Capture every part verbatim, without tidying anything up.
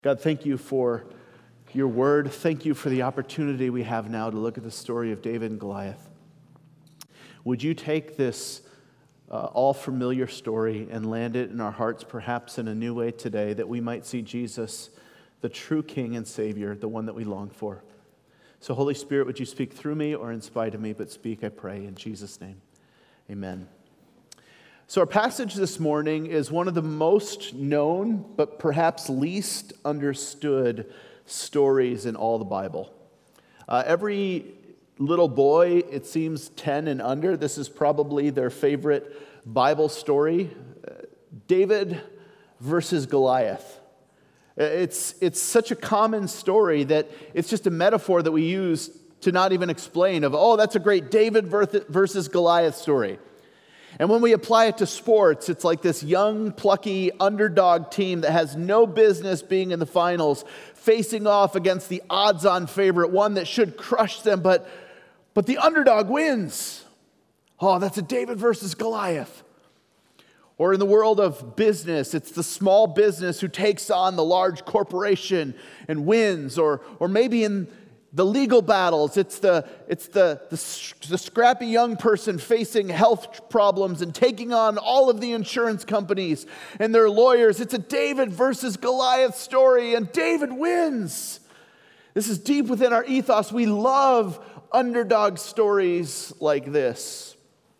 God, thank you for your word. Thank you for the opportunity we have now to look at the story of David and Goliath. Would you take this uh, all familiar story and land it in our hearts perhaps in a new way today, that we might see Jesus, the true King and Savior, the one that we long for. So Holy Spirit, would you speak through me or in spite of me, but speak, I pray, in Jesus' name. Amen. So our passage this morning is one of the most known, but perhaps least understood stories in all the Bible. Uh, every little boy, it seems ten and under, this is probably their favorite Bible story. Uh, David versus Goliath. It's, it's such a common story that it's just a metaphor that we use to not even explain of, oh, that's a great David versus Goliath story. And when we apply it to sports, it's like this young, plucky underdog team that has no business being in the finals, facing off against the odds-on favorite, one that should crush them, but, but the underdog wins. Oh, that's a David versus Goliath. Or in the world of business, it's the small business who takes on the large corporation and wins. Or, or maybe in the legal battles, it's the it's the, the the scrappy young person facing health problems and taking on all of the insurance companies and their lawyers. It's a David versus Goliath story, and David wins. This is deep within our ethos. We love underdog stories like this.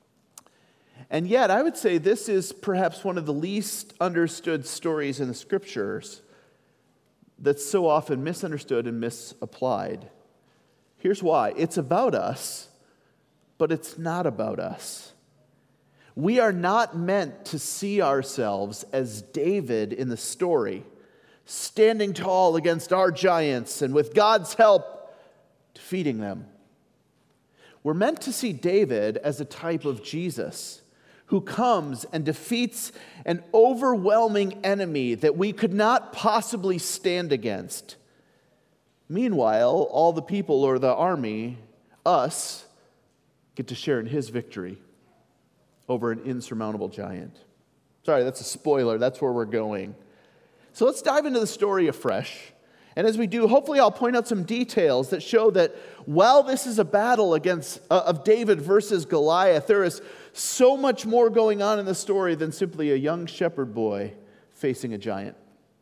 And yet, I would say this is perhaps one of the least understood stories in the Scriptures that's so often misunderstood and misapplied. Here's why. It's about us, but it's not about us. We are not meant to see ourselves as David in the story, standing tall against our giants and with God's help, defeating them. We're meant to see David as a type of Jesus who comes and defeats an overwhelming enemy that we could not possibly stand against. Meanwhile, all the people or the army, us, get to share in his victory over an insurmountable giant. Sorry, that's a spoiler. That's where we're going. So let's dive into the story afresh. And as we do, hopefully I'll point out some details that show that while this is a battle against uh, of David versus Goliath, there is so much more going on in the story than simply a young shepherd boy facing a giant.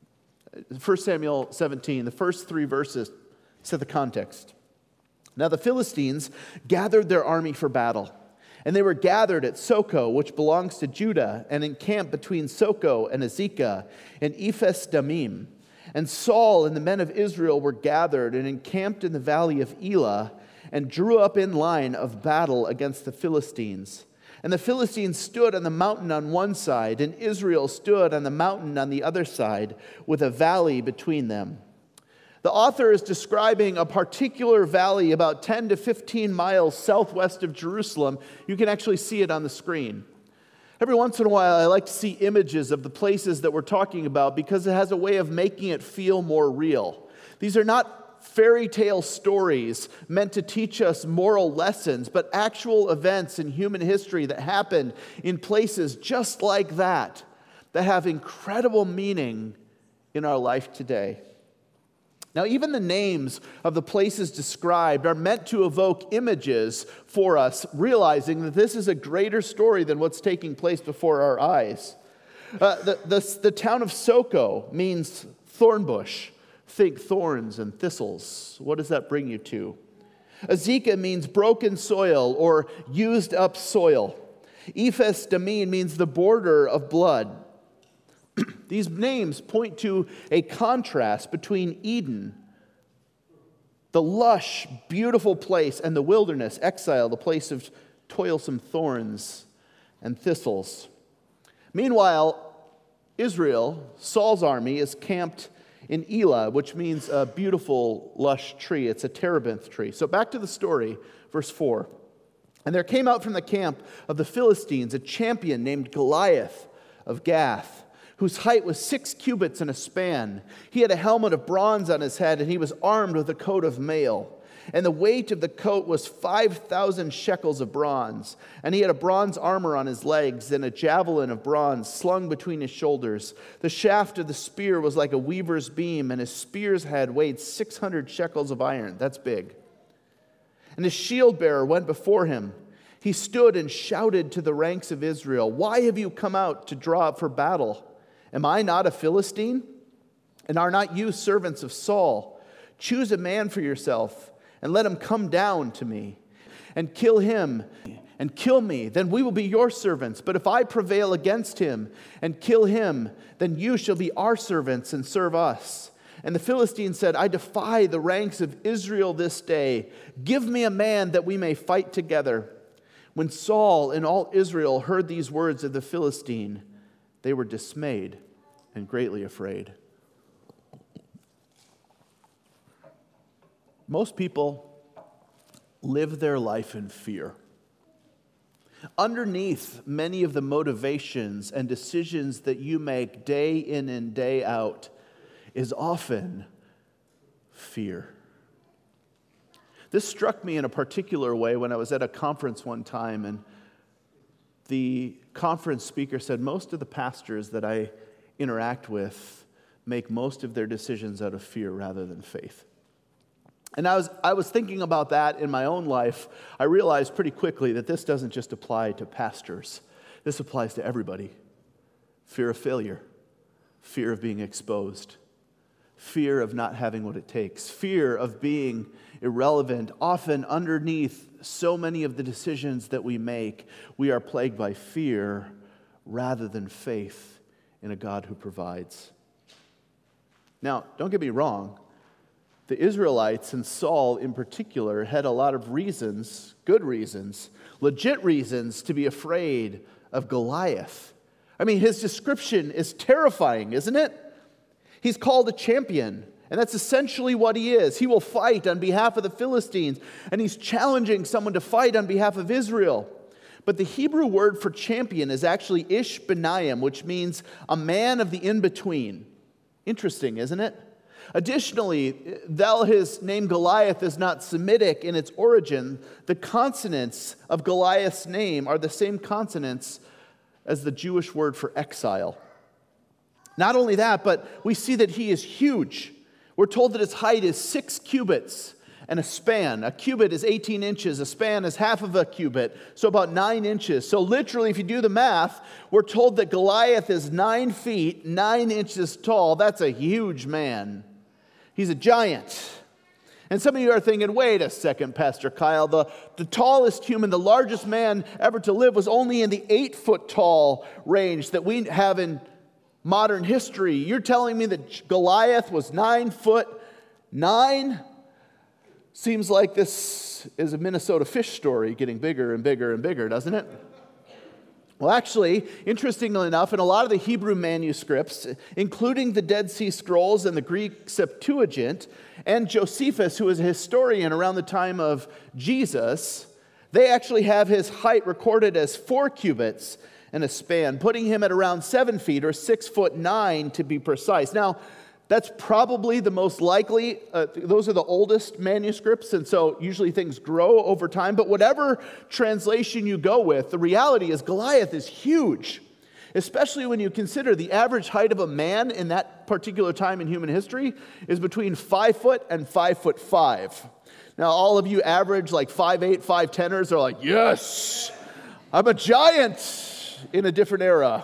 First Samuel seventeen, the first three verses set the context. Now the Philistines gathered their army for battle, and they were gathered at Soko, which belongs to Judah, and encamped between Soko and Azekah and Ephes Damim. And Saul and the men of Israel were gathered and encamped in the valley of Elah, and drew up in line of battle against the Philistines. And the Philistines stood on the mountain on one side, and Israel stood on the mountain on the other side, with a valley between them. The author is describing a particular valley about ten to fifteen miles southwest of Jerusalem. You can actually see it on the screen. Every once in a while, I like to see images of the places that we're talking about because it has a way of making it feel more real. These are not fairy tale stories meant to teach us moral lessons, but actual events in human history that happened in places just like that, that have incredible meaning in our life today. Now, even the names of the places described are meant to evoke images for us, realizing that this is a greater story than what's taking place before our eyes. Uh, the, the, the town of Soko means thorn bush. Think thorns and thistles. What does that bring you to? Azekah means broken soil or used up soil. Ephes Damim means the border of blood. These names point to a contrast between Eden, the lush, beautiful place, and the wilderness, exile, the place of toilsome thorns and thistles. Meanwhile, Israel, Saul's army, is camped in Elah, which means a beautiful, lush tree. It's a terebinth tree. So back to the story, verse four. And there came out from the camp of the Philistines a champion named Goliath of Gath, whose height was six cubits and a span. He had a helmet of bronze on his head, and he was armed with a coat of mail. And the weight of the coat was five thousand shekels of bronze. And he had a bronze armor on his legs, and a javelin of bronze slung between his shoulders. The shaft of the spear was like a weaver's beam, and his spear's head weighed six hundred shekels of iron. That's big. And his shield bearer went before him. He stood and shouted to the ranks of Israel, "Why have you come out to draw up for battle? Am I not a Philistine? And are not you servants of Saul? Choose a man for yourself, and let him come down to me, and kill him, and kill me. Then we will be your servants. But if I prevail against him, and kill him, then you shall be our servants, and serve us." And the Philistine said, "I defy the ranks of Israel this day. Give me a man that we may fight together." When Saul and all Israel heard these words of the Philistine, they were dismayed and greatly afraid. Most people live their life in fear. Underneath many of the motivations and decisions that you make day in and day out is often fear. This struck me in a particular way when I was at a conference one time, and the conference speaker said, most of the pastors that I interact with make most of their decisions out of fear rather than faith. And I was, I was thinking about that in my own life. I realized pretty quickly that this doesn't just apply to pastors. This applies to everybody. Fear of failure, fear of being exposed, fear of not having what it takes, fear of being irrelevant. Often underneath so many of the decisions that we make, we are plagued by fear rather than faith in a God who provides. Now, don't get me wrong. The Israelites, and Saul in particular, had a lot of reasons, good reasons, legit reasons to be afraid of Goliath. I mean, his description is terrifying, isn't it? He's called a champion, and that's essentially what he is. He will fight on behalf of the Philistines, and he's challenging someone to fight on behalf of Israel. But the Hebrew word for champion is actually Ishbaniam, which means a man of the in-between. Interesting, isn't it? Additionally, though his name Goliath is not Semitic in its origin, the consonants of Goliath's name are the same consonants as the Jewish word for exile. Not only that, but we see that he is huge. We're told that his height is six cubits and a span. A cubit is eighteen inches. A span is half of a cubit, so about nine inches. So literally, if you do the math, we're told that Goliath is nine feet, nine inches tall. That's a huge man. He's a giant. And some of you are thinking, wait a second, Pastor Kyle, the, the tallest human, the largest man ever to live was only in the eight-foot-tall range that we have in modern history. You're telling me that Goliath was nine foot nine? Seems like this is a Minnesota fish story getting bigger and bigger and bigger, doesn't it? Well, actually, interestingly enough, in a lot of the Hebrew manuscripts, including the Dead Sea Scrolls and the Greek Septuagint, and Josephus, who was a historian around the time of Jesus, they actually have his height recorded as four cubits and a span, putting him at around seven feet or six foot nine to be precise. Now, that's probably the most likely. Uh, those are the oldest manuscripts, and so usually things grow over time. But whatever translation you go with, the reality is Goliath is huge, especially when you consider the average height of a man in that particular time in human history is between five foot and five foot five. Now, all of you average like five eight, five teners are like, yes, I'm a giant in a different era.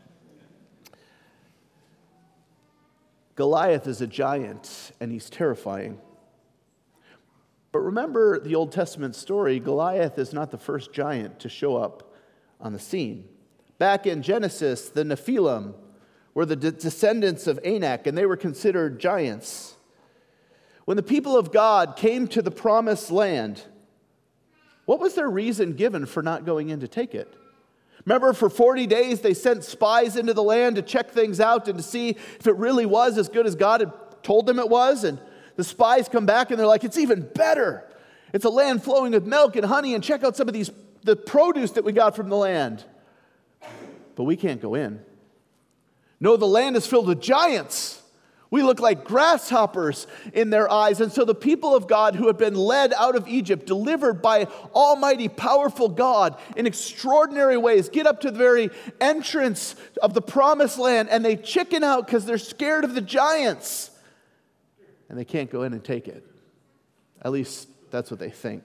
Goliath is a giant, and he's terrifying. But remember the Old Testament story, Goliath is not the first giant to show up on the scene. Back in Genesis, the Nephilim were the de- descendants of Anak, and they were considered giants. When the people of God came to the promised land, what was their reason given for not going in to take it? Remember, for forty days, they sent spies into the land to check things out and to see if it really was as good as God had told them it was. And the spies come back and they're like, it's even better. It's a land flowing with milk and honey, and check out some of these the produce that we got from the land. But we can't go in. No, the land is filled with giants. We look like grasshoppers in their eyes. And so the people of God who had been led out of Egypt, delivered by almighty, powerful God in extraordinary ways, get up to the very entrance of the promised land, and they chicken out because they're scared of the giants. And they can't go in and take it. At least that's what they think.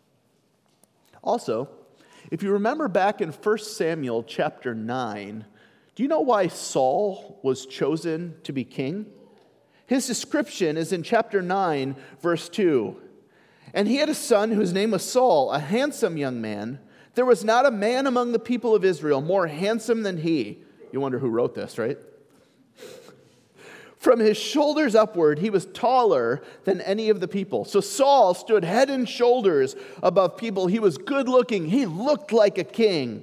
Also, if you remember back in First Samuel chapter nine, do you know why Saul was chosen to be king? His description is in chapter nine, verse two. And he had a son whose name was Saul, a handsome young man. There was not a man among the people of Israel more handsome than he. You wonder who wrote this, right? From his shoulders upward, he was taller than any of the people. So Saul stood head and shoulders above people. He was good looking. He looked like a king.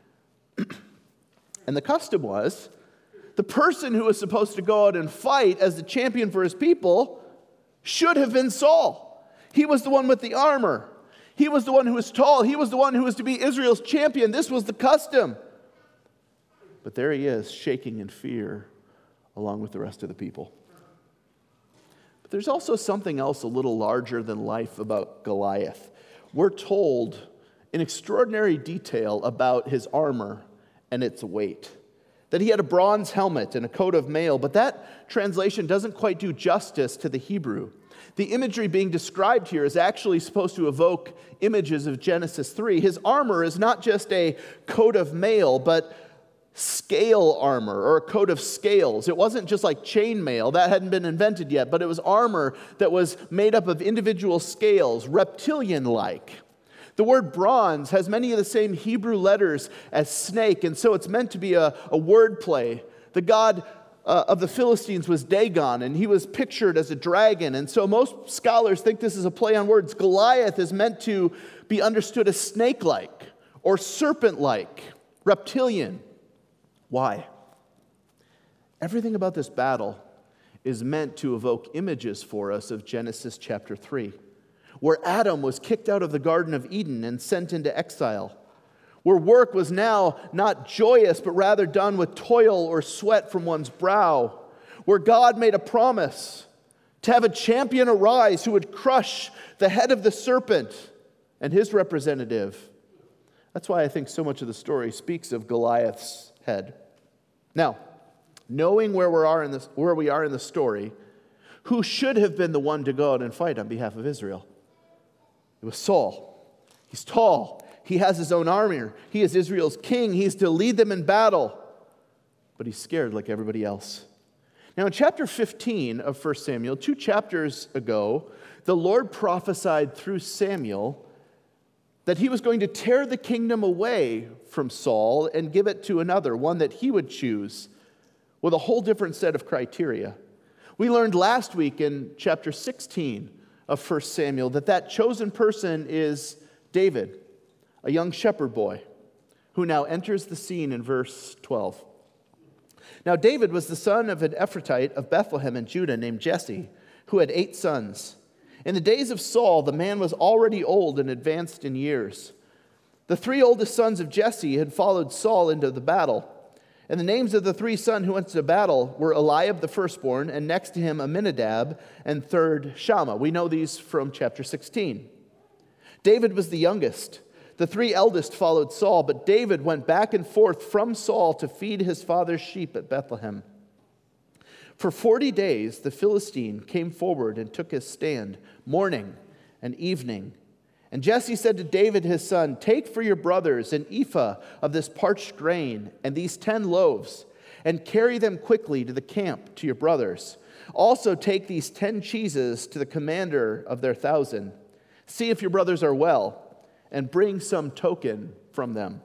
And the custom was, the person who was supposed to go out and fight as the champion for his people should have been Saul. He was the one with the armor. He was the one who was tall. He was the one who was to be Israel's champion. This was the custom. But there he is, shaking in fear along with the rest of the people. But there's also something else a little larger than life about Goliath. We're told in extraordinary detail about his armor and its weight. That he had a bronze helmet and a coat of mail, but that translation doesn't quite do justice to the Hebrew. The imagery being described here is actually supposed to evoke images of Genesis three. His armor is not just a coat of mail, but scale armor, or a coat of scales. It wasn't just like chainmail, that hadn't been invented yet, but it was armor that was made up of individual scales, reptilian-like. The word bronze has many of the same Hebrew letters as snake, and so it's meant to be a, a word play. The god uh, of the Philistines was Dagon, and he was pictured as a dragon, and so most scholars think this is a play on words. Goliath is meant to be understood as snake-like or serpent-like, reptilian. Why? Everything about this battle is meant to evoke images for us of Genesis chapter three. Where Adam was kicked out of the Garden of Eden and sent into exile, where work was now not joyous, but rather done with toil or sweat from one's brow, where God made a promise to have a champion arise who would crush the head of the serpent and his representative. That's why I think so much of the story speaks of Goliath's head. Now, knowing where we are in this, where we are in the story, who should have been the one to go out and fight on behalf of Israel? It was Saul. He's tall. He has his own armor. He is Israel's king. He's to lead them in battle. But he's scared like everybody else. Now in chapter fifteen of First Samuel, two chapters ago, the Lord prophesied through Samuel that he was going to tear the kingdom away from Saul and give it to another, one that he would choose with a whole different set of criteria. We learned last week in chapter sixteen of First Samuel that that chosen person is David, a young shepherd boy, who now enters the scene in verse twelve. Now David was the son of an Ephrathite of Bethlehem in Judah named Jesse, who had eight sons. In the days of Saul, the man was already old and advanced in years. The three oldest sons of Jesse had followed Saul into the battle. And the names of the three sons who went to battle were Eliab the firstborn, and next to him Aminadab, and third Shammah. We know these from chapter sixteen. David was the youngest. The three eldest followed Saul, but David went back and forth from Saul to feed his father's sheep at Bethlehem. For forty days the Philistine came forward and took his stand, morning and evening. And Jesse said to David his son, "Take for your brothers an ephah of this parched grain and these ten loaves, and carry them quickly to the camp to your brothers. Also take these ten cheeses to the commander of their thousand. See if your brothers are well, and bring some token from them."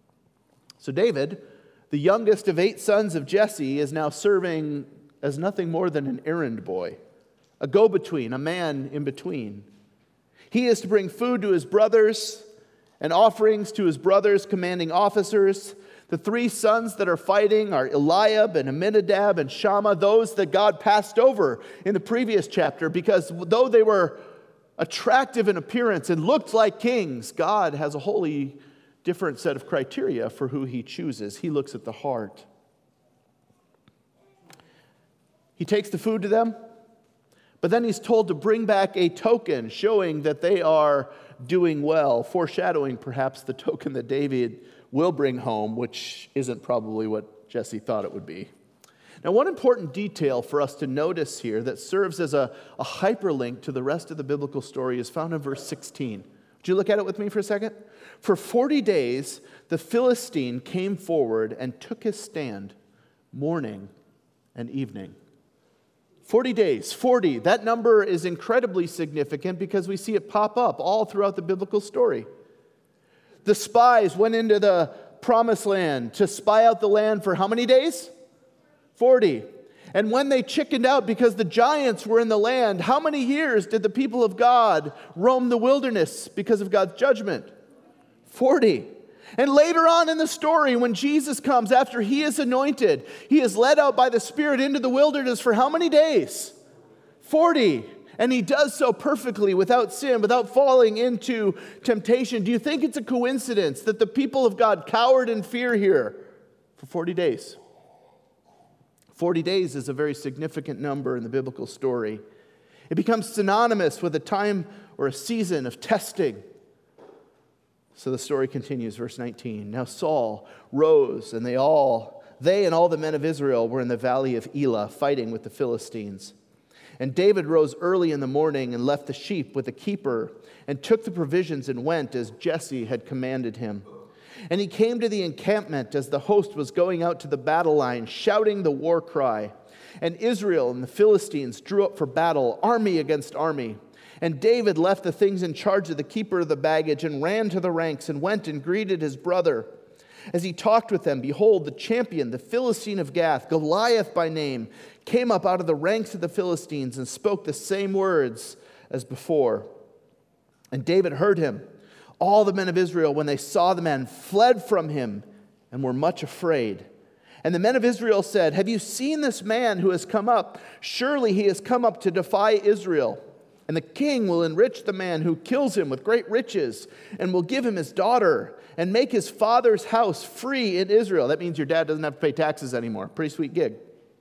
So David, the youngest of eight sons of Jesse, is now serving as nothing more than an errand boy, a go-between, a man in between. He is to bring food to his brothers and offerings to his brothers' commanding officers. The three sons that are fighting are Eliab and Aminadab and Shammah, those that God passed over in the previous chapter, because though they were attractive in appearance and looked like kings, God has a wholly different set of criteria for who he chooses. He looks at the heart. He takes the food to them, but then he's told to bring back a token showing that they are doing well, foreshadowing perhaps the token that David will bring home, which isn't probably what Jesse thought it would be. Now, one important detail for us to notice here that serves as a, a hyperlink to the rest of the biblical story is found in verse sixteen. Would you look at it with me for a second? For forty days, the Philistine came forward and took his stand morning and evening. forty days, forty. That number is incredibly significant because we see it pop up all throughout the biblical story. The spies went into the promised land to spy out the land for how many days? forty. And when they chickened out because the giants were in the land, how many years did the people of God roam the wilderness because of God's judgment? forty. And later on in the story, when Jesus comes, after he is anointed, he is led out by the Spirit into the wilderness for how many days? forty. And he does so perfectly, without sin, without falling into temptation. Do you think it's a coincidence that the people of God cowered in fear here for forty days? forty days is a very significant number in the biblical story. It becomes synonymous with a time or a season of testing. So the story continues, verse nineteen. Now Saul rose, and they all, they and all the men of Israel were in the valley of Elah, fighting with the Philistines. And David rose early in the morning and left the sheep with the keeper, and took the provisions and went as Jesse had commanded him. And he came to the encampment as the host was going out to the battle line, shouting the war cry. And Israel and the Philistines drew up for battle, army against army. And David left the things in charge of the keeper of the baggage and ran to the ranks and went and greeted his brother. As he talked with them, behold, the champion, the Philistine of Gath, Goliath by name, came up out of the ranks of the Philistines and spoke the same words as before. And David heard him. All the men of Israel, when they saw the man, fled from him and were much afraid. And the men of Israel said, have you seen this man who has come up? Surely he has come up to defy Israel. And the king will enrich the man who kills him with great riches, and will give him his daughter, and make his father's house free in Israel. That means your dad doesn't have to pay taxes anymore. Pretty sweet gig.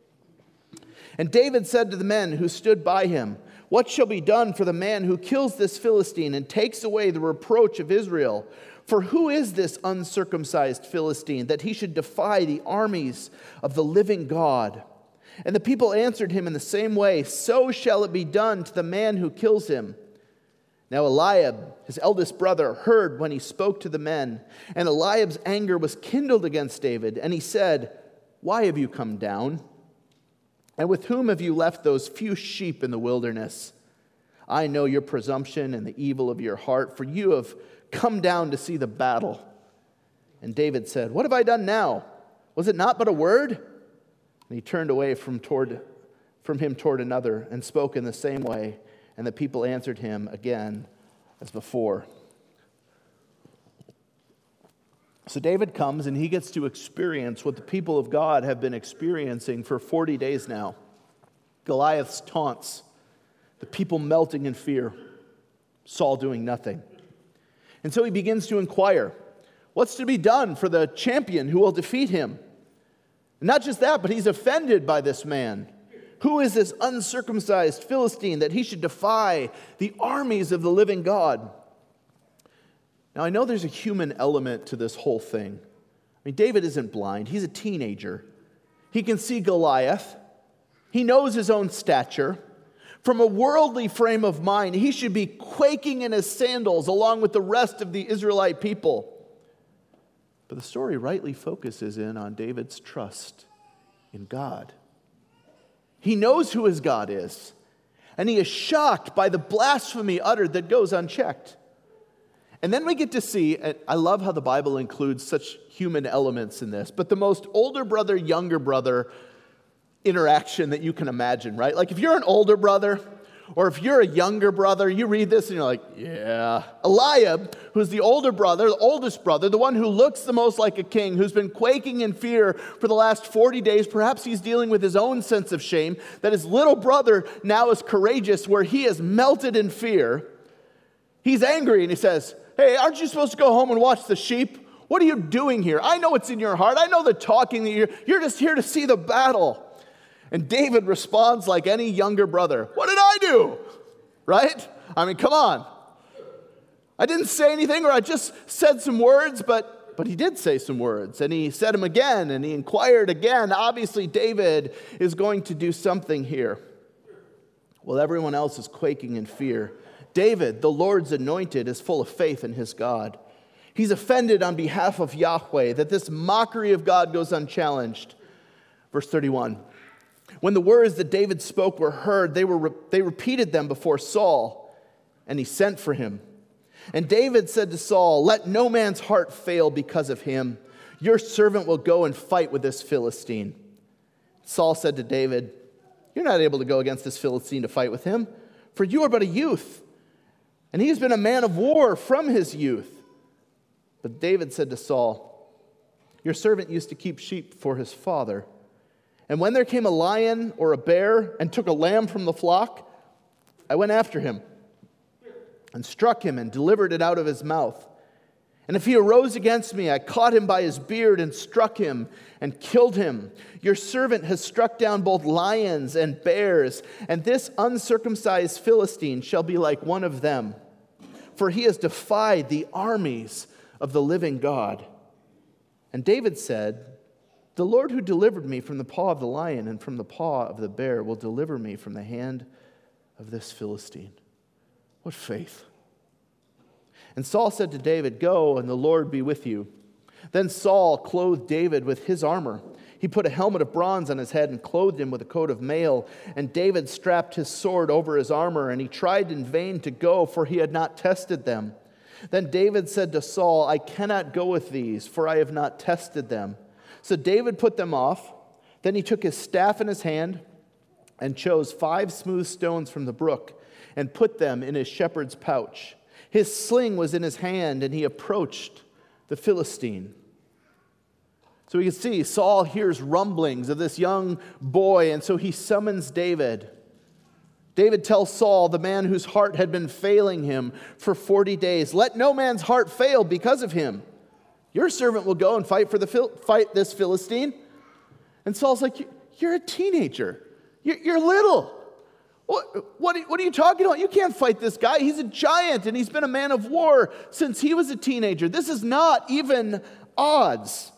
And David said to the men who stood by him, what shall be done for the man who kills this Philistine and takes away the reproach of Israel? For who is this uncircumcised Philistine, that he should defy the armies of the living God? And the people answered him in the same way, so shall it be done to the man who kills him. Now Eliab, his eldest brother, heard when he spoke to the men, and Eliab's anger was kindled against David, and he said, why have you come down? And with whom have you left those few sheep in the wilderness? I know your presumption and the evil of your heart, for you have come down to see the battle. And David said, what have I done now? Was it not but a word? And he turned away from, toward, from him toward another and spoke in the same way. And the people answered him again as before. So David comes and he gets to experience what the people of God have been experiencing for forty days now. Goliath's taunts, the people melting in fear, Saul doing nothing. And so he begins to inquire, what's to be done for the champion who will defeat him? And not just that, but he's offended by this man. Who is this uncircumcised Philistine that he should defy the armies of the living God? Now, I know there's a human element to this whole thing. I mean, David isn't blind. He's a teenager. He can see Goliath. He knows his own stature. From a worldly frame of mind, he should be quaking in his sandals along with the rest of the Israelite people. But the story rightly focuses in on David's trust in God. He knows who his God is, and he is shocked by the blasphemy uttered that goes unchecked. And then we get to see, I love how the Bible includes such human elements in this, but the most older brother, younger brother interaction that you can imagine, right? Like if you're an older brother, or if you're a younger brother, you read this and you're like, yeah. Eliab, who's the older brother, the oldest brother, the one who looks the most like a king, who's been quaking in fear for the last forty days, perhaps he's dealing with his own sense of shame, that his little brother now is courageous where he is melted in fear. He's angry and he says, hey, aren't you supposed to go home and watch the sheep? What are you doing here? I know what's in your heart. I know the talking that you're, you're just here to see the battle. And David responds like any younger brother. What did I do? Right? I mean, come on. I didn't say anything, or I just said some words, but, but he did say some words. And he said them again, and he inquired again. Obviously, David is going to do something here. Well, everyone else is quaking in fear. David, the Lord's anointed, is full of faith in his God. He's offended on behalf of Yahweh that this mockery of God goes unchallenged. Verse thirty-one. When the words that David spoke were heard, they were they repeated them before Saul, and he sent for him. And David said to Saul, "Let no man's heart fail because of him. Your servant will go and fight with this Philistine." Saul said to David, "You're not able to go against this Philistine to fight with him, for you are but a youth, and he has been a man of war from his youth." But David said to Saul, "Your servant used to keep sheep for his father. And when there came a lion or a bear and took a lamb from the flock, I went after him and struck him and delivered it out of his mouth. And if he arose against me, I caught him by his beard and struck him and killed him. Your servant has struck down both lions and bears, and this uncircumcised Philistine shall be like one of them, for he has defied the armies of the living God." And David said, "The Lord who delivered me from the paw of the lion and from the paw of the bear will deliver me from the hand of this Philistine." What faith. And Saul said to David, "Go, and the Lord be with you." Then Saul clothed David with his armor. He put a helmet of bronze on his head and clothed him with a coat of mail. And David strapped his sword over his armor, and he tried in vain to go, for he had not tested them. Then David said to Saul, "I cannot go with these, for I have not tested them." So David put them off. Then he took his staff in his hand and chose five smooth stones from the brook and put them in his shepherd's pouch. His sling was in his hand, and he approached the Philistine. So we can see Saul hears rumblings of this young boy, and so he summons David. David tells Saul, the man whose heart had been failing him for forty days, "Let no man's heart fail because of him. Your servant will go and fight for the fight this Philistine." And Saul's like, "You're a teenager. You're, you're little. What, what, what are you talking about? You can't fight this guy. He's a giant, and he's been a man of war since he was a teenager. This is not even odds."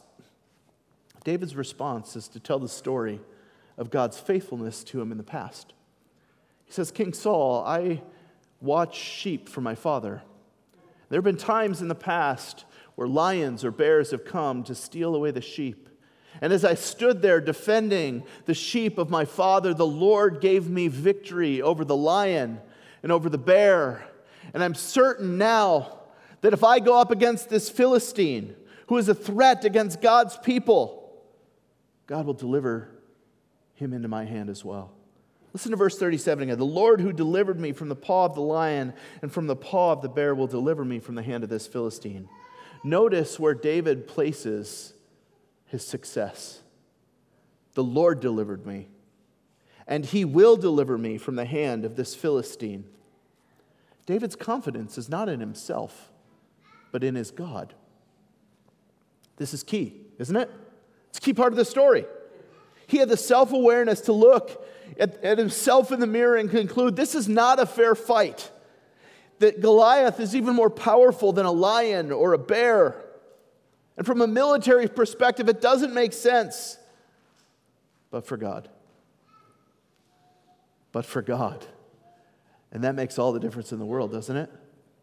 David's response is to tell the story of God's faithfulness to him in the past. He says, "King Saul, I watch sheep for my father. There have been times in the past where lions or bears have come to steal away the sheep. And as I stood there defending the sheep of my father, the Lord gave me victory over the lion and over the bear. And I'm certain now that if I go up against this Philistine, who is a threat against God's people, God will deliver him into my hand as well." Listen to verse thirty-seven again. "The Lord who delivered me from the paw of the lion and from the paw of the bear will deliver me from the hand of this Philistine." Notice where David places his success. The Lord delivered me, and he will deliver me from the hand of this Philistine. David's confidence is not in himself, but in his God. This is key, isn't it? It's a key part of the story. He had the self-awareness to look at, at himself in the mirror and conclude, this is not a fair fight. That Goliath is even more powerful than a lion or a bear. And from a military perspective, it doesn't make sense. But for God. But for God. And that makes all the difference in the world, doesn't it?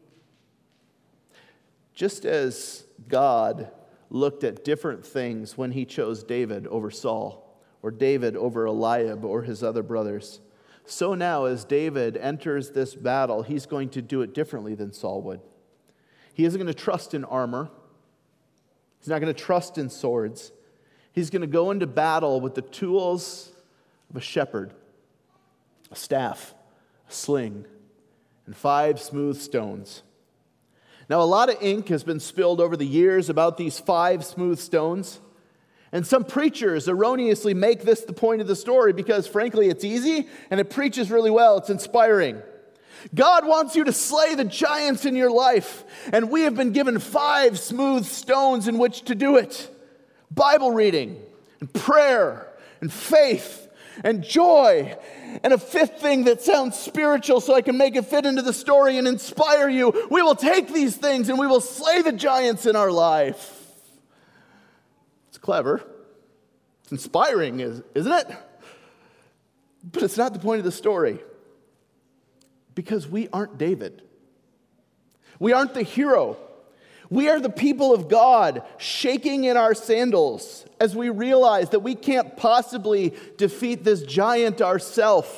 Just as God looked at different things when he chose David over Saul, or David over Eliab or his other brothers, so now as David enters this battle, he's going to do it differently than Saul would. He isn't going to trust in armor. He's not going to trust in swords. He's going to go into battle with the tools of a shepherd, a staff, a sling, and five smooth stones. Now, a lot of ink has been spilled over the years about these five smooth stones. And some preachers erroneously make this the point of the story because, frankly, it's easy and it preaches really well. It's inspiring. God wants you to slay the giants in your life, and we have been given five smooth stones in which to do it. Bible reading, and prayer, and faith, and joy. And a fifth thing that sounds spiritual so I can make it fit into the story and inspire you. We will take these things and we will slay the giants in our life. It's clever. It's inspiring, isn't it? But it's not the point of the story. Because we aren't David. We aren't the hero. We are the people of God shaking in our sandals as we realize that we can't possibly defeat this giant ourselves.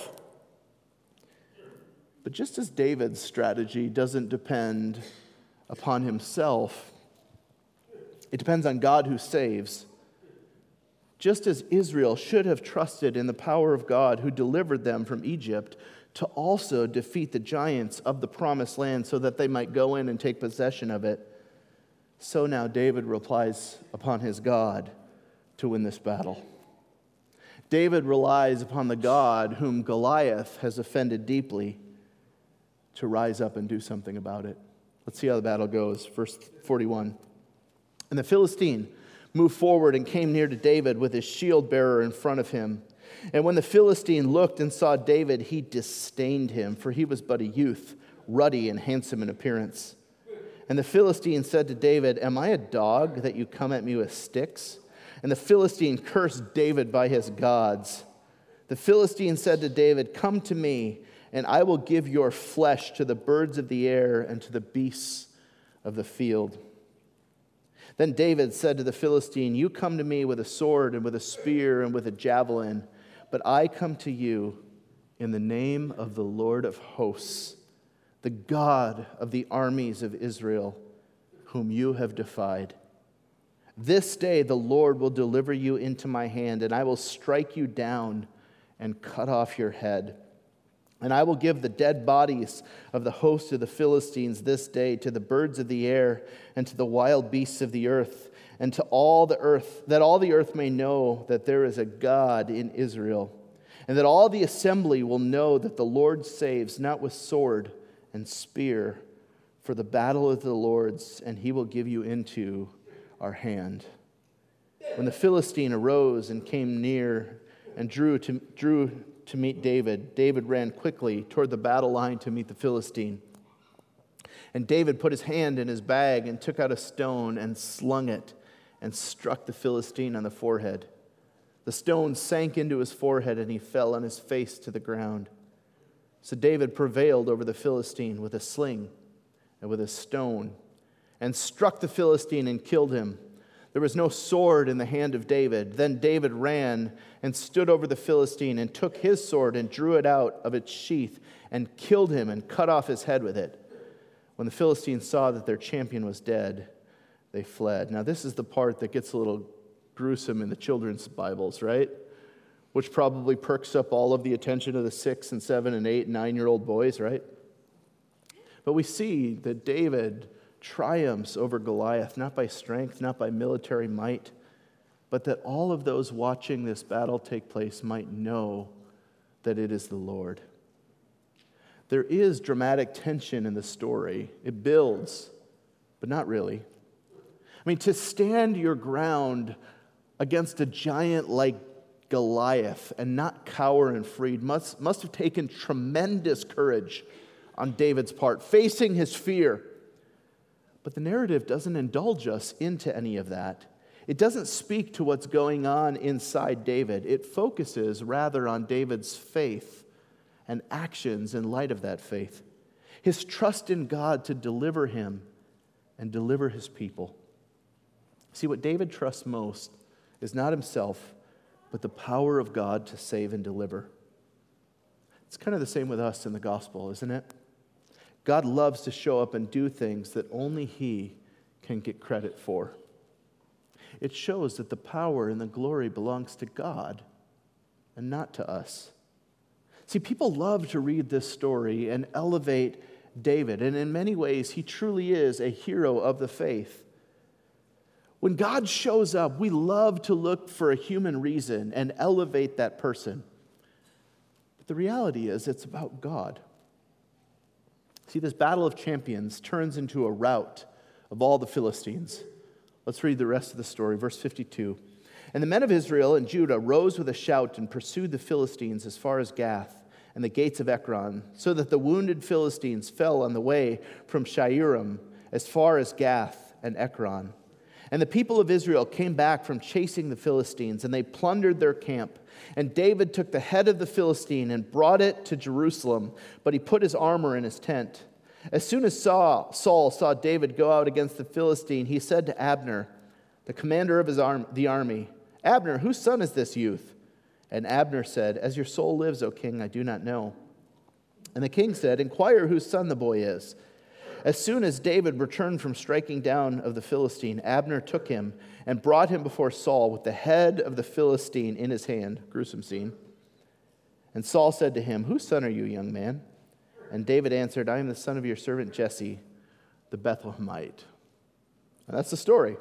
But just as David's strategy doesn't depend upon himself, it depends on God who saves. Just as Israel should have trusted in the power of God who delivered them from Egypt to also defeat the giants of the promised land so that they might go in and take possession of it, so now David relies upon his God to win this battle. David relies upon the God whom Goliath has offended deeply to rise up and do something about it. Let's see how the battle goes. Verse forty-one. And the Philistine moved forward and came near to David with his shield bearer in front of him. And when the Philistine looked and saw David, he disdained him, for he was but a youth, ruddy and handsome in appearance. And the Philistine said to David, "Am I a dog that you come at me with sticks?" And the Philistine cursed David by his gods. The Philistine said to David, "Come to me, and I will give your flesh to the birds of the air and to the beasts of the field." Then David said to the Philistine, "You come to me with a sword and with a spear and with a javelin, but I come to you in the name of the Lord of hosts, the God of the armies of Israel, whom you have defied. This day the Lord will deliver you into my hand, and I will strike you down and cut off your head. And I will give the dead bodies of the host of the Philistines this day to the birds of the air and to the wild beasts of the earth, and to all the earth, that all the earth may know that there is a God in Israel, and that all the assembly will know that the Lord saves, not with sword and spear, for the battle is the Lord's, and he will give you into our hand." When the Philistine arose and came near and drew to, drew to meet David, David ran quickly toward the battle line to meet the Philistine. And David put his hand in his bag and took out a stone and slung it and struck the Philistine on the forehead. The stone sank into his forehead and he fell on his face to the ground. So David prevailed over the Philistine with a sling and with a stone and struck the Philistine and killed him. There was no sword in the hand of David. Then David ran and stood over the Philistine and took his sword and drew it out of its sheath and killed him and cut off his head with it. When the Philistines saw that their champion was dead, they fled. Now this is the part that gets a little gruesome in the children's Bibles, right? Which probably perks up all of the attention of the six and seven and eight and nine-year-old boys, right? But we see that David triumphs over Goliath, not by strength, not by military might, but that all of those watching this battle take place might know that it is the Lord. There is dramatic tension in the story. It builds, but not really. I mean, to stand your ground against a giant like Goliath and not cower and flee must, must have taken tremendous courage on David's part, facing his fear. But the narrative doesn't indulge us into any of that. It doesn't speak to what's going on inside David. It focuses rather on David's faith and actions in light of that faith. His trust in God to deliver him and deliver his people. See, what David trusts most is not himself, but the power of God to save and deliver. It's kind of the same with us in the gospel, isn't it? God loves to show up and do things that only he can get credit for. It shows that the power and the glory belongs to God and not to us. See, people love to read this story and elevate David, and in many ways, he truly is a hero of the faith. When God shows up, we love to look for a human reason and elevate that person. But the reality is, it's about God. See, this battle of champions turns into a rout of all the Philistines. Let's read the rest of the story. Verse fifty-two. And the men of Israel and Judah rose with a shout and pursued the Philistines as far as Gath and the gates of Ekron, so that the wounded Philistines fell on the way from Shairim as far as Gath and Ekron. And the people of Israel came back from chasing the Philistines, and they plundered their camp. And David took the head of the Philistine and brought it to Jerusalem, but he put his armor in his tent. As soon as Saul, Saul saw David go out against the Philistine, he said to Abner, the commander of his arm, the army, Abner, whose son is this youth? And Abner said, as your soul lives, O king, I do not know. And the king said, inquire whose son the boy is. As soon as David returned from striking down of the Philistine, Abner took him and brought him before Saul with the head of the Philistine in his hand. Gruesome scene. And Saul said to him, whose son are you, young man? And David answered, I am the son of your servant Jesse, the Bethlehemite. And that's the story.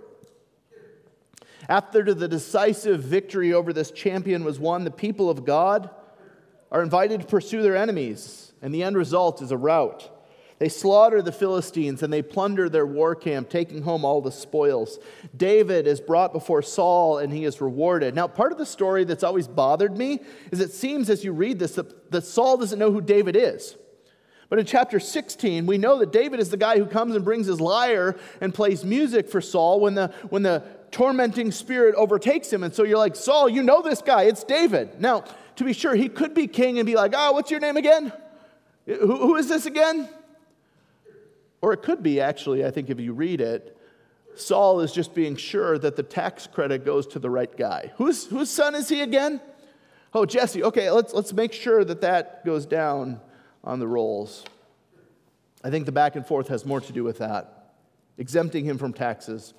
After the decisive victory over this champion was won, the people of God are invited to pursue their enemies, and the end result is a rout. They slaughter the Philistines and they plunder their war camp, taking home all the spoils. David is brought before Saul and he is rewarded. Now, part of the story that's always bothered me is it seems as you read this that, that Saul doesn't know who David is. But in chapter sixteen, we know that David is the guy who comes and brings his lyre and plays music for Saul when the, when the tormenting spirit overtakes him. And so you're like, Saul, you know this guy, it's David. Now, to be sure, he could be king and be like, oh, what's your name again? Who, who is this again? Or it could be, actually, I think if you read it, Saul is just being sure that the tax credit goes to the right guy. Whose, whose son is he again? Oh, Jesse. Okay, let's, let's make sure that that goes down on the rolls. I think the back and forth has more to do with that, exempting him from taxes.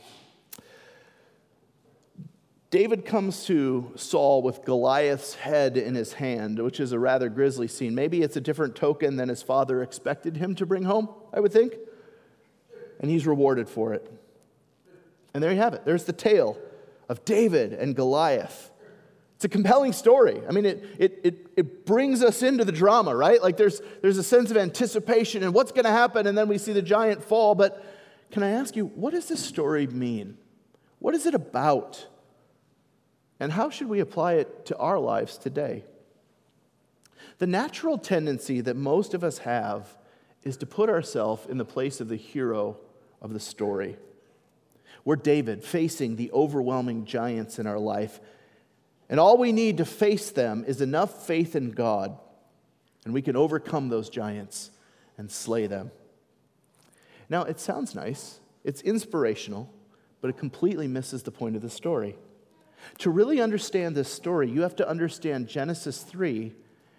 David comes to Saul with Goliath's head in his hand, which is a rather grisly scene. Maybe it's a different token than his father expected him to bring home, I would think. And he's rewarded for it. And there you have it. There's the tale of David and Goliath. It's a compelling story. I mean, it it it, it brings us into the drama, right? Like there's, there's a sense of anticipation and what's going to happen, and then we see the giant fall. But can I ask you, what does this story mean? What is it about? And how should we apply it to our lives today? The natural tendency that most of us have is to put ourselves in the place of the hero of the story. We're David facing the overwhelming giants in our life. And all we need to face them is enough faith in God, and we can overcome those giants and slay them. Now, it sounds nice, it's inspirational, but it completely misses the point of the story. To really understand this story, you have to understand Genesis three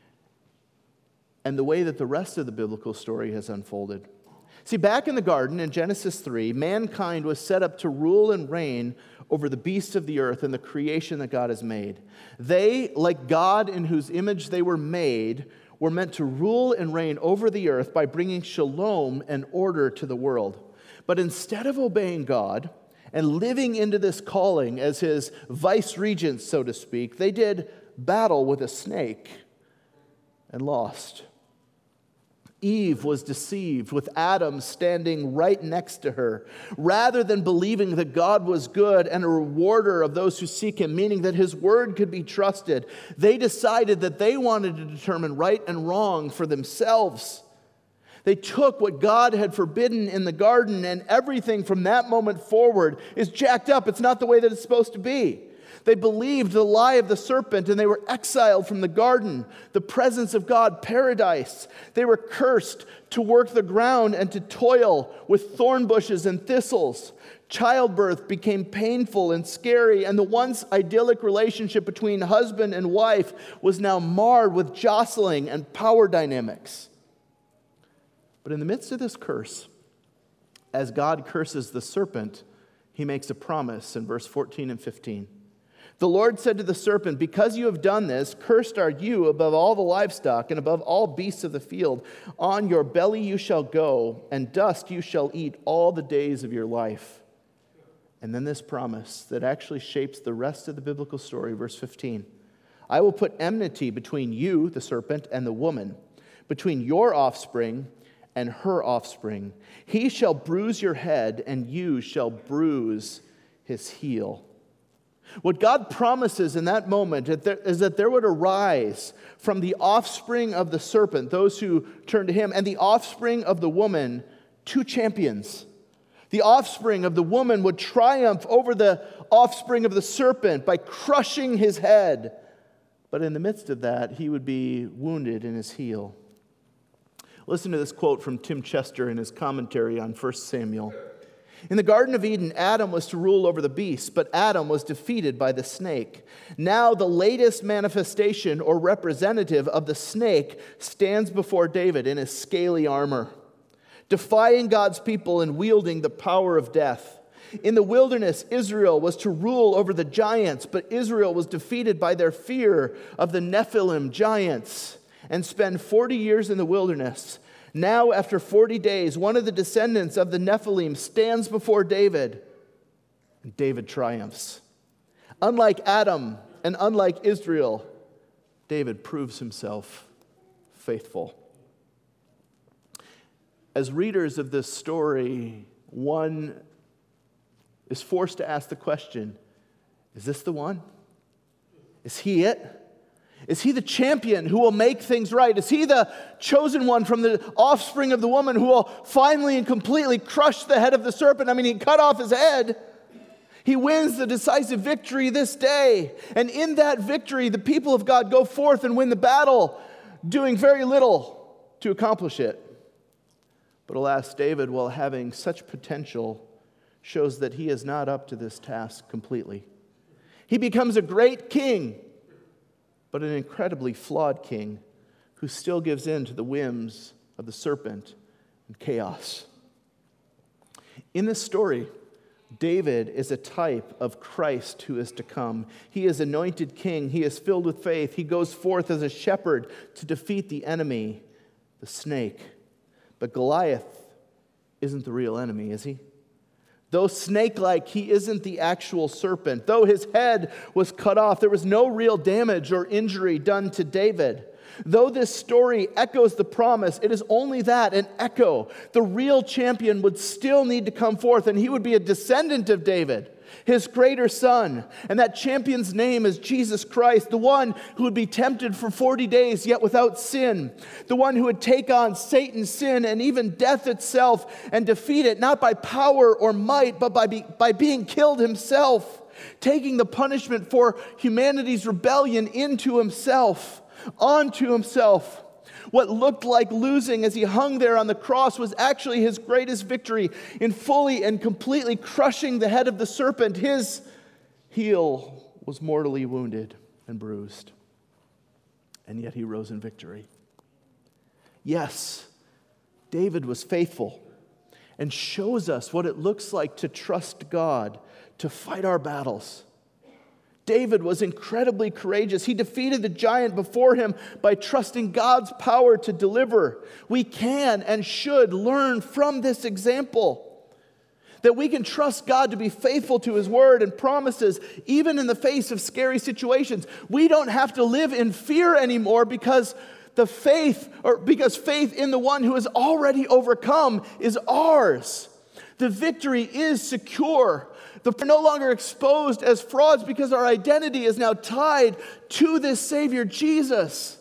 and the way that the rest of the biblical story has unfolded. See, back in the garden in Genesis three, mankind was set up to rule and reign over the beasts of the earth and the creation that God has made. They, like God in whose image they were made, were meant to rule and reign over the earth by bringing shalom and order to the world. But instead of obeying God and living into this calling as his vice regents, so to speak, they did battle with a snake and lost. Eve was deceived with Adam standing right next to her. Rather than believing that God was good and a rewarder of those who seek him, meaning that his word could be trusted, they decided that they wanted to determine right and wrong for themselves. They took what God had forbidden in the garden, and everything from that moment forward is jacked up. It's not the way that it's supposed to be. They believed the lie of the serpent, and they were exiled from the garden, the presence of God, paradise. They were cursed to work the ground and to toil with thorn bushes and thistles. Childbirth became painful and scary, and the once idyllic relationship between husband and wife was now marred with jostling and power dynamics. But in the midst of this curse, as God curses the serpent, he makes a promise in verse fourteen and fifteen. The Lord said to the serpent, because you have done this, cursed are you above all the livestock and above all beasts of the field. On your belly you shall go, and dust you shall eat all the days of your life. And then this promise that actually shapes the rest of the biblical story, verse fifteen. I will put enmity between you, the serpent, and the woman, between your offspring and her offspring. He shall bruise your head, and you shall bruise his heel. What God promises in that moment is that there would arise from the offspring of the serpent, those who turn to him, and the offspring of the woman, two champions. The offspring of the woman would triumph over the offspring of the serpent by crushing his head. But in the midst of that, he would be wounded in his heel. Listen to this quote from Tim Chester in his commentary on First Samuel. In the Garden of Eden, Adam was to rule over the beasts, but Adam was defeated by the snake. Now the latest manifestation or representative of the snake stands before David in his scaly armor, defying God's people and wielding the power of death. In the wilderness, Israel was to rule over the giants, but Israel was defeated by their fear of the Nephilim giants and spend forty years in the wilderness. Now, after forty days, one of the descendants of the Nephilim stands before David, and David triumphs. Unlike Adam and unlike Israel, David proves himself faithful. As readers of this story, one is forced to ask the question, is this the one? Is he it? Is he the champion who will make things right? Is he the chosen one from the offspring of the woman who will finally and completely crush the head of the serpent? I mean, he cut off his head. He wins the decisive victory this day. And in that victory, the people of God go forth and win the battle, doing very little to accomplish it. But alas, David, while having such potential, shows that he is not up to this task completely. He becomes a great king, but an incredibly flawed king who still gives in to the whims of the serpent and chaos. In this story, David is a type of Christ who is to come. He is anointed king. He is filled with faith. He goes forth as a shepherd to defeat the enemy, the snake. But Goliath isn't the real enemy, is he? Though snake-like, he isn't the actual serpent. Though his head was cut off, there was no real damage or injury done to David. Though this story echoes the promise, it is only that, an echo. The real champion would still need to come forth, and he would be a descendant of David, his greater son. And that champion's name is Jesus Christ, the one who would be tempted for forty days, yet without sin. The one who would take on Satan's sin and even death itself and defeat it, not by power or might, but by, be, by being killed himself, taking the punishment for humanity's rebellion into himself, onto himself. What looked like losing as he hung there on the cross was actually his greatest victory in fully and completely crushing the head of the serpent. His heel was mortally wounded and bruised, and yet he rose in victory. Yes, David was faithful and shows us what it looks like to trust God to fight our battles. David was incredibly courageous. He defeated the giant before him by trusting God's power to deliver. We can and should learn from this example that we can trust God to be faithful to his word and promises, even in the face of scary situations. We don't have to live in fear anymore because the faith, or because faith in the one who has already overcome is ours. The victory is secure. We're no longer exposed as frauds because our identity is now tied to this Savior, Jesus.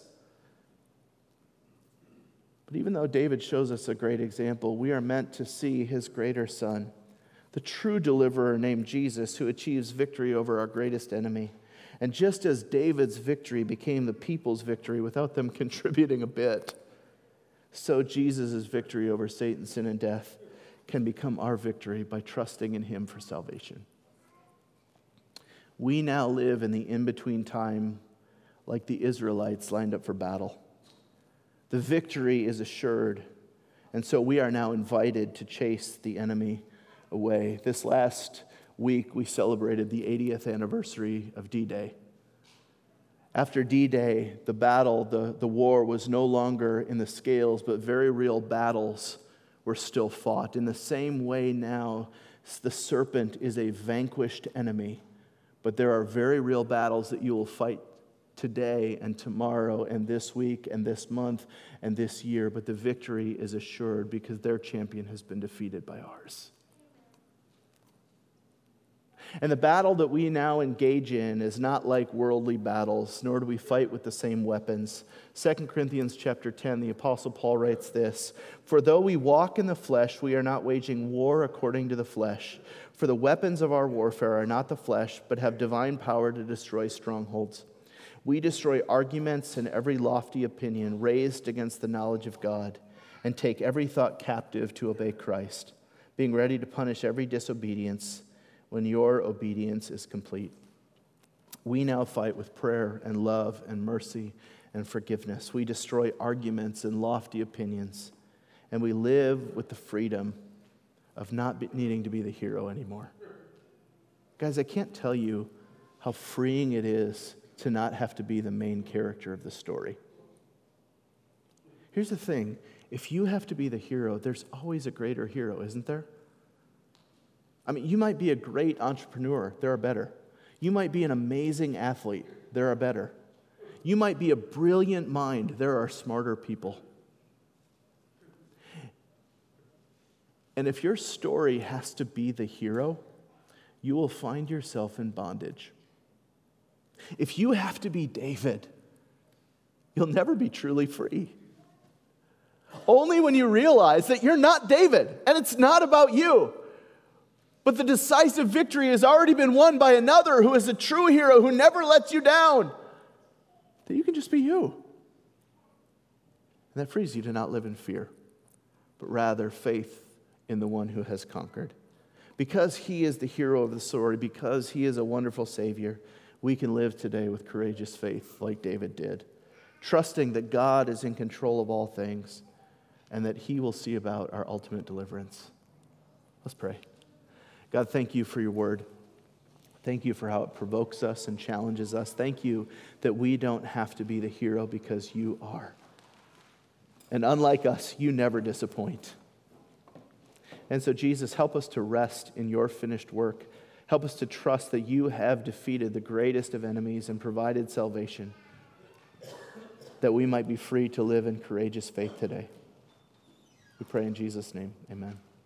But even though David shows us a great example, we are meant to see his greater son, the true deliverer named Jesus, who achieves victory over our greatest enemy. And just as David's victory became the people's victory without them contributing a bit, so Jesus' victory over Satan, sin, and death can become our victory by trusting in him for salvation. We now live in the in-between time like the Israelites lined up for battle. The victory is assured, and so we are now invited to chase the enemy away. This last week, we celebrated the eightieth anniversary of D-Day. After D-Day, the battle, the, the war was no longer in the scales, but very real battles were still fought. In the same way now, the serpent is a vanquished enemy, but there are very real battles that you will fight today and tomorrow and this week and this month and this year, but the victory is assured because their champion has been defeated by ours. And the battle that we now engage in is not like worldly battles, nor do we fight with the same weapons. Second Corinthians chapter ten, the Apostle Paul writes this, "For though we walk in the flesh, we are not waging war according to the flesh. For the weapons of our warfare are not the flesh, but have divine power to destroy strongholds. We destroy arguments and every lofty opinion raised against the knowledge of God, and take every thought captive to obey Christ, being ready to punish every disobedience when your obedience is complete." We now fight with prayer and love and mercy and forgiveness. We destroy arguments and lofty opinions, and we live with the freedom of not be, needing to be the hero anymore. Guys, I can't tell you how freeing it is to not have to be the main character of the story. Here's the thing. If you have to be the hero, there's always a greater hero, isn't there? I mean, you might be a great entrepreneur. There are better. You might be an amazing athlete. There are better. You might be a brilliant mind. There are smarter people. And if your story has to be the hero, you will find yourself in bondage. If you have to be David, you'll never be truly free. Only when you realize that you're not David, and it's not about you, but the decisive victory has already been won by another who is a true hero who never lets you down, that you can just be you. And that frees you to not live in fear, but rather faith in the one who has conquered. Because he is the hero of the story, because he is a wonderful Savior, we can live today with courageous faith like David did, trusting that God is in control of all things and that he will see about our ultimate deliverance. Let's pray. God, thank you for your word. Thank you for how it provokes us and challenges us. Thank you that we don't have to be the hero because you are. And unlike us, you never disappoint. And so, Jesus, help us to rest in your finished work. Help us to trust that you have defeated the greatest of enemies and provided salvation, that we might be free to live in courageous faith today. We pray in Jesus' name, amen.